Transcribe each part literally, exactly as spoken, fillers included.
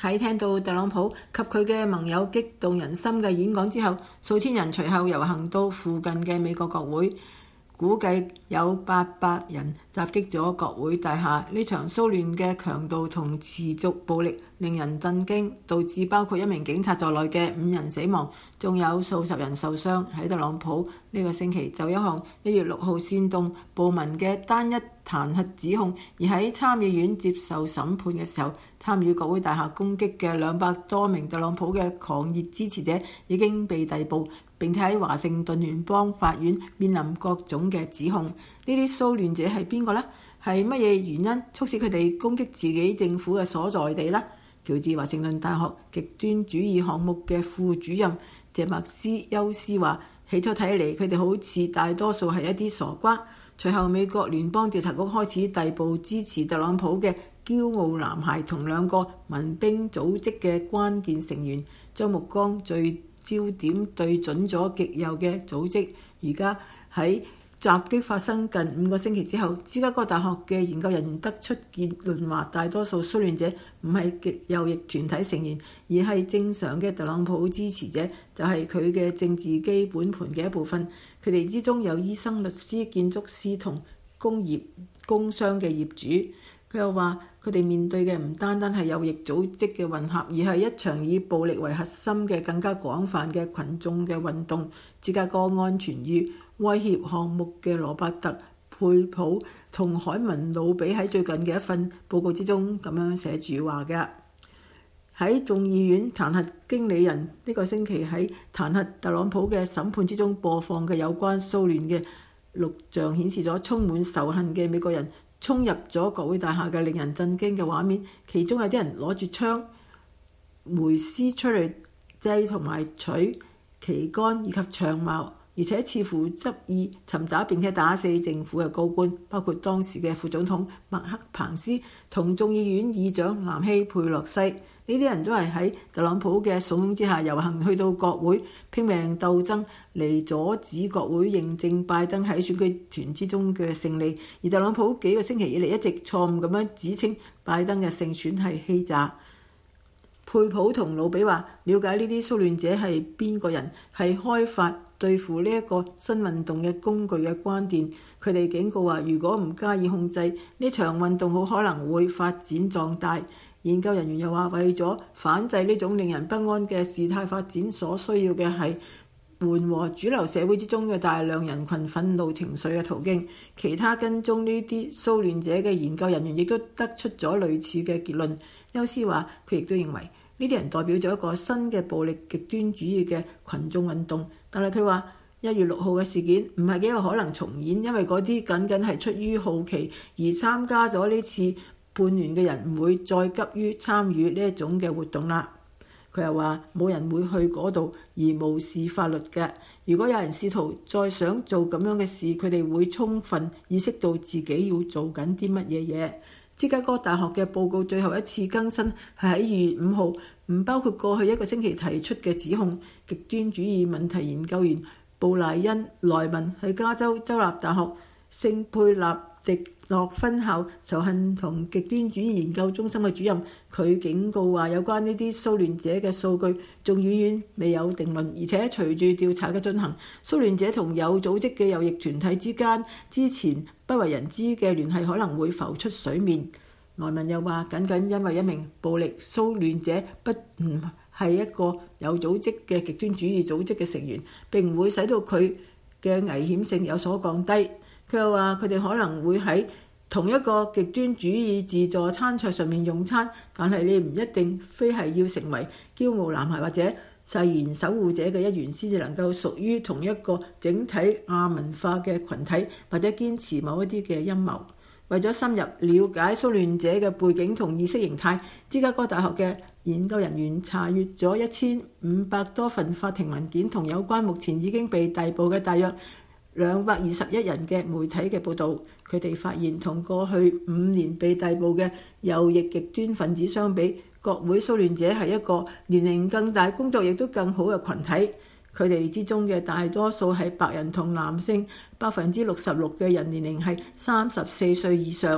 喺聽到特朗普及佢嘅盟友激動人心嘅演講之後，數千人隨後遊行到附近嘅美國國會，估計有八百人襲擊咗國會大廈。呢場騷亂嘅強度同持續暴力令人震驚，導致包括一名警察在內嘅五人死亡，仲有數十人受傷。喺特朗普呢個星期就一項一月六號煽動暴民嘅單一彈劾指控，而喺參議院接受審判嘅時候，參與國會大廈攻擊嘅兩百多名特朗普嘅狂熱支持者已經被逮捕，並且喺華盛頓聯邦法院面臨各種嘅指控。呢啲騷亂者係邊個呢？係乜嘢原因促使佢哋攻擊自己政府嘅所在地呢？喬治華盛頓大學極端主義項目嘅副主任謝麥斯休斯話：起初睇嚟，佢哋好似大多數係一啲傻瓜。隨後美國聯邦調查局開始逮捕支持特朗普嘅驕傲男孩同兩個民兵組織嘅關鍵成員，將目光聚焦點對準咗極右嘅組織。而家喺襲擊發生近五個星期之後，芝加哥大學嘅研究人員得出結論話，大多數騷亂者唔係極右翼團體成員，而係正常嘅特朗普支持者，就係佢嘅政治基本盤嘅一部分。佢哋之中有醫生、律師、建築師同工業工商嘅業主。佢又話，佢哋面對嘅唔單單係右翼組織嘅混合，而係一場以暴力為核心嘅更加廣泛嘅群眾嘅運動。芝加哥安全與威脅項目嘅羅伯特·佩普同海文·魯比喺最近嘅一份報告之中咁樣寫住話嘅。喺眾議院彈劾經理人呢個星期喺彈劾特朗普嘅審判之中播放嘅有關騷亂嘅錄像顯示咗充滿仇恨嘅美國人衝入咗國會大廈嘅令人震驚嘅畫面，其中有啲人攞住槍、梅絲催淚劑同埋錘、旗杆以及長矛，而且似乎執意尋找並且打死政府嘅高官，包括當時嘅副總統麥克彭斯同眾議院議長南希佩洛西。呢啲人都係喺特朗普嘅慫恿之下遊行去到國會，拼命鬥爭嚟阻止國會認證拜登喺選舉團之中嘅勝利。而特朗普幾個星期以嚟一直錯誤咁樣指稱拜登嘅勝選係欺詐。佩普同魯比話，了解呢啲騷亂者係邊個人，係開發對付呢一個新運動嘅工具嘅關鍵。佢哋警告話，如果唔加以控制，呢場運動好可能會發展壯大。研究人員又話，為咗反制呢種令人不安嘅事態發展，所需要嘅係緩和主流社會之中嘅大量人群憤怒情緒嘅途徑。其他跟蹤呢啲騷亂者嘅研究人員亦都得出咗類似嘅結論。休斯話，佢亦都認為呢啲人代表咗一個新嘅暴力極端主義嘅群眾運動。但係佢話，一月六號嘅事件唔係幾有可能重演，因為嗰啲僅僅係出於好奇而參加咗呢次叛亂嘅人唔會再急於參與呢一種嘅活動啦。佢又話，冇人會去嗰度而無視法律嘅。如果有人試圖再想做咁樣嘅事，佢哋會充分意識到自己要做緊啲乜嘢嘢。芝加哥大學嘅報告最後一次更新係喺二月五號，唔包括過去一個星期提出嘅指控。極端主義問題研究員布萊恩·萊文喺加州州立大學聖佩納迪諾分校仇恨同極端主義研究中心嘅主任，佢警告話，有關呢啲騷亂者嘅數據仲遠遠未有定論，而且隨住調查嘅進行，騷亂者同有組織嘅右翼團體之間之前不為人知嘅聯繫可能會浮出水面。萊文又話，僅僅因為一名暴力騷亂者不唔係一個有組織嘅極端主義組織嘅成員，並唔會使到佢嘅危險性有所降低。佢又話，佢哋可能會喺同一個極端主義自助餐桌上面用餐，但係你唔一定非係要成為驕傲男孩或者誓言守護者嘅一員先至能夠屬於同一個整體亞文化嘅群體，或者堅持某一啲嘅陰謀。為咗深入了解騷亂者嘅背景同意識形態，芝加哥大學嘅研究人員查閱咗一千五百多份法庭文件同有關目前已經被逮捕嘅大約兩百二十一人嘅媒體嘅報導。佢哋發現同過去五年被逮捕嘅右翼極端分子相比，國會騷亂者係一個年齡更大、工作亦都更好嘅群體。佢哋之中嘅大多數係白人同男性，百分之六十六嘅人年齡係三十四歲以上，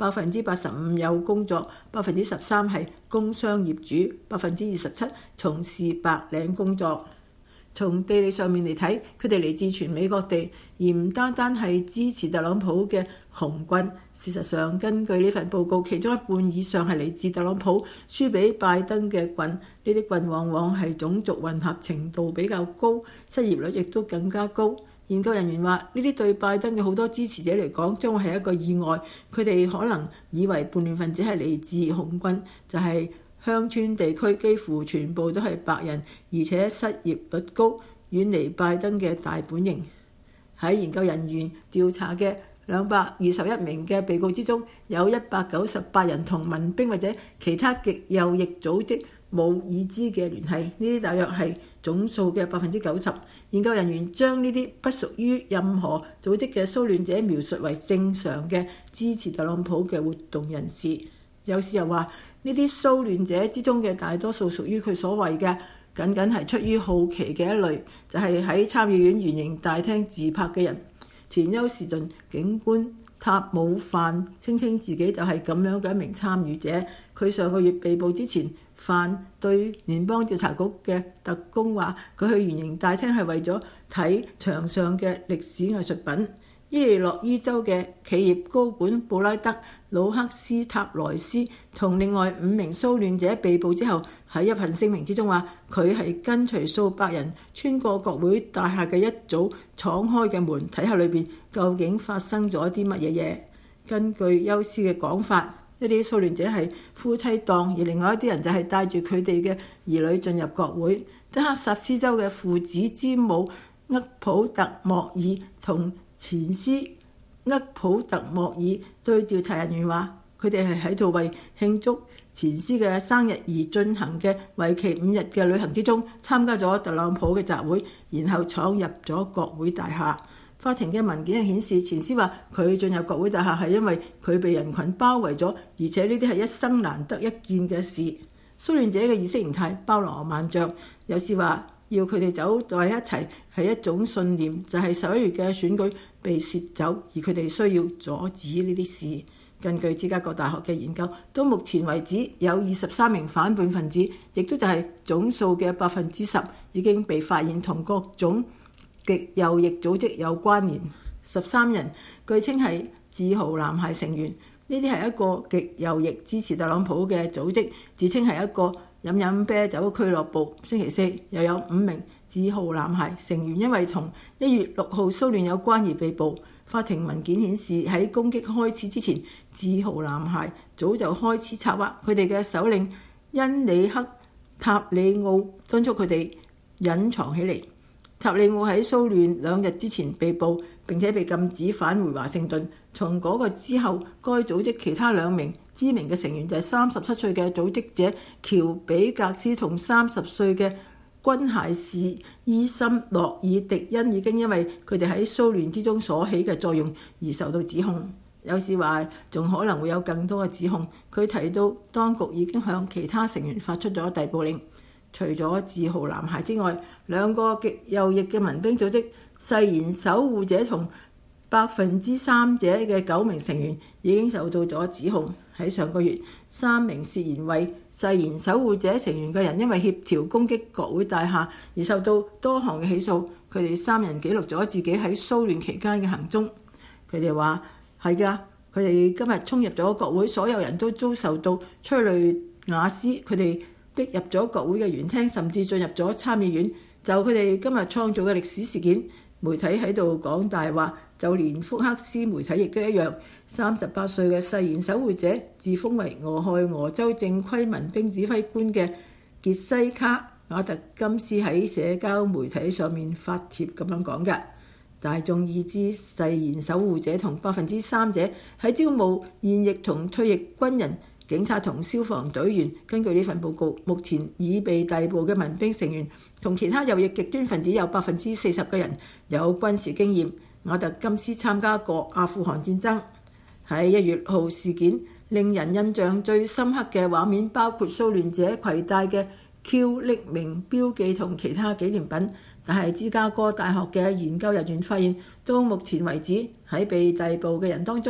百分之八十五有工作，百分之十三係工商業主，百分之二十七從事白領工作。從地理上面嚟睇，佢哋嚟自全美各地，而唔單單係支持特朗普嘅紅軍。事實上，根據呢份報告，其中一半以上係嚟自特朗普輸俾拜登嘅郡。呢啲郡往往係種族混合程度比較高，失業率亦都更加高。研究人員話，呢啲對拜登嘅好多支持者嚟講，將會係一個意外。佢哋可能以為叛亂分子係嚟自紅軍，就係、是鄉村地區幾乎全部都係白人，而且失業率高，遠離拜登嘅大本營。喺研究人員調查嘅兩百二十一名嘅被告之中，有一百九十八人同民兵或者其他極右翼組織冇已知嘅聯繫，呢啲大約係總數嘅百分之九十。研究人員將呢啲不屬於任何組織嘅騷亂者描述為正常嘅支持特朗普嘅活動人士。有時又話，呢啲騷亂者之中嘅大多數屬於佢所謂嘅僅僅係出於好奇嘅一類，就係喺參議院圓形大廳自拍嘅人。田休士頓警官塔姆範聲稱自己就係咁樣嘅一名參與者。佢上個月被捕之前，範對聯邦調查局嘅特工話，佢去圓形大廳係為咗睇牆上嘅歷史藝術品。伊利諾伊州嘅企業高管布拉德魯克斯塔萊斯同另外五名騷亂者被捕之後，喺一份聲明之中話，佢係跟隨數百人穿過國會大廈嘅一早敞開嘅門，睇下裏邊究竟發生咗啲乜嘢嘢。根據休斯嘅講法，一啲騷亂者係夫妻檔，而另外一啲人就係帶住佢哋嘅兒女進入國會。德克薩斯州嘅父子之母厄普特莫爾同前司厄普特莫爾對調查人員話，佢哋係喺度為慶祝前司嘅生日而進行嘅為期五日嘅旅行之中，參加咗特朗普嘅集會，然後闖入咗國會大廈。法庭嘅文件係顯示，前司話佢進入國會大廈係因為佢被人群包圍咗，而且呢啲係一生難得一見嘅事。騷亂者嘅意識形態包羅萬象，有時話要佢哋走在一齊係一種信念，就係十一月嘅選舉被竊走，而佢哋需要阻止呢啲事。根據芝加哥大學嘅研究，到目前為止有二十三名反叛分子，亦都就係總數嘅百分之十，已經被發現同各種極右翼組織有關聯。十三人據稱係自豪男孩成員，呢啲係一個極右翼支持特朗普嘅組織，自稱係一個飲飲啤酒俱樂部。星期四又有五名自豪男孩成員因為同一月六號騷亂有關而被捕。法庭文件顯示，喺攻擊開始之前，自豪男孩早就開始策劃，佢哋嘅首領恩里克塔里奧敦促佢哋隱藏起嚟。塔里奧喺騷亂兩日之前被捕，並且被禁止返回華盛頓。從嗰個之後，該組織其他兩名知名嘅成員就係三十七歲嘅組織者喬比格斯同三十歲嘅軍械士伊森洛爾迪恩，已經因為佢哋喺騷亂之中所起嘅作用而受到指控。有時話仲可能會有更多嘅指控。佢提到當局已經向其他成員發出咗逮捕令。除咗自豪男孩之外，兩個極右翼嘅民兵組織誓言守護者同百分之三者嘅九名成員已經受到咗指控。喺上個月，三名涉嫌為誓言守護者成員嘅人因為協調攻擊國會大廈而受到多項嘅起訴。佢哋三人記錄咗自己喺騷亂期間嘅行蹤。佢哋話係㗎，佢哋今日衝入咗國會，所有人都遭受到催淚瓦斯。佢哋逼入咗國會嘅園廳，甚至進入咗參議院。就佢哋今日創造嘅歷史事件，媒體喺度講大話，就連福克斯媒體亦都一樣。三十八歲嘅誓言守護者自封為俄亥俄州正規民兵指揮官嘅傑西卡瓦特金斯喺社交媒體上面發帖咁樣講嘅。大眾已知誓言守護者同百分之三者喺招募現役同退役軍人、警察同消防隊員。根據呢份報告，目前已被逮捕嘅民兵成員同其他右翼極端分子有百分之四十嘅人有軍事經驗。瓦特金斯參加過阿富汗戰爭。喺一月號事件，令人印象最深刻嘅畫面包括騷亂者攜帶嘅 Q 匿名標記同其他紀念品。但係芝加哥大學嘅研究人員發現，到目前為止喺被逮捕嘅人當中，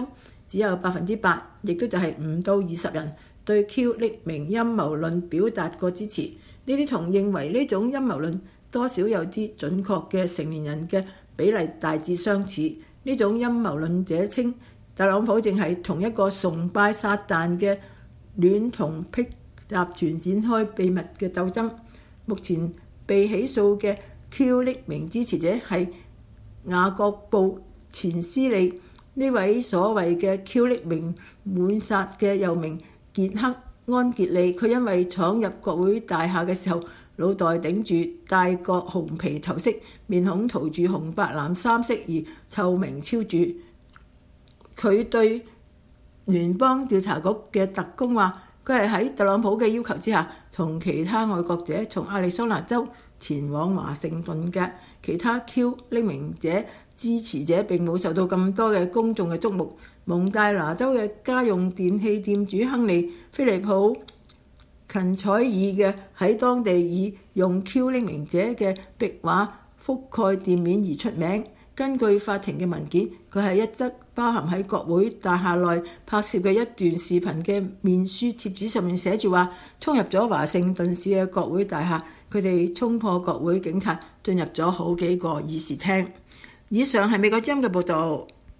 只有百分之八，亦都就係唔到二十人對 Q 匿名陰謀論表達過支持。呢啲同認為呢種陰謀論多少有啲準確嘅成年人嘅比例大致相似。呢種陰謀論者稱特朗普正係同一個崇拜撒旦嘅戀童癖集團展開秘密嘅鬥爭。目前被起訴嘅 Q 匿名支持者係雅各布前斯利。呢位所謂嘅 Q 匿名滿殺嘅又名傑克安傑利，佢因為闖入國會大廈嘅時候，腦袋頂住戴個紅皮頭飾，面孔塗住紅白藍三色而臭名昭著。佢對聯邦調查局嘅特工話，佢係喺特朗普嘅要求之下，同其他愛國者從亞利桑那州前往華盛頓嘅。其他 Q 匿名者支持者並冇受到咁多嘅公眾嘅矚目。蒙大拿州嘅家用電器店主亨利菲利普芹采爾嘅喺當地以用 Q 匿名者嘅壁畫覆蓋店面而出名。根據法庭嘅文件，佢係一則包含喺國會大廈內拍攝嘅一段視頻嘅面書貼紙上面寫住話，衝入咗華盛頓市嘅國會大廈，佢哋衝破國會警察，進入咗好幾個議事廳。以上係美國之音嘅報導。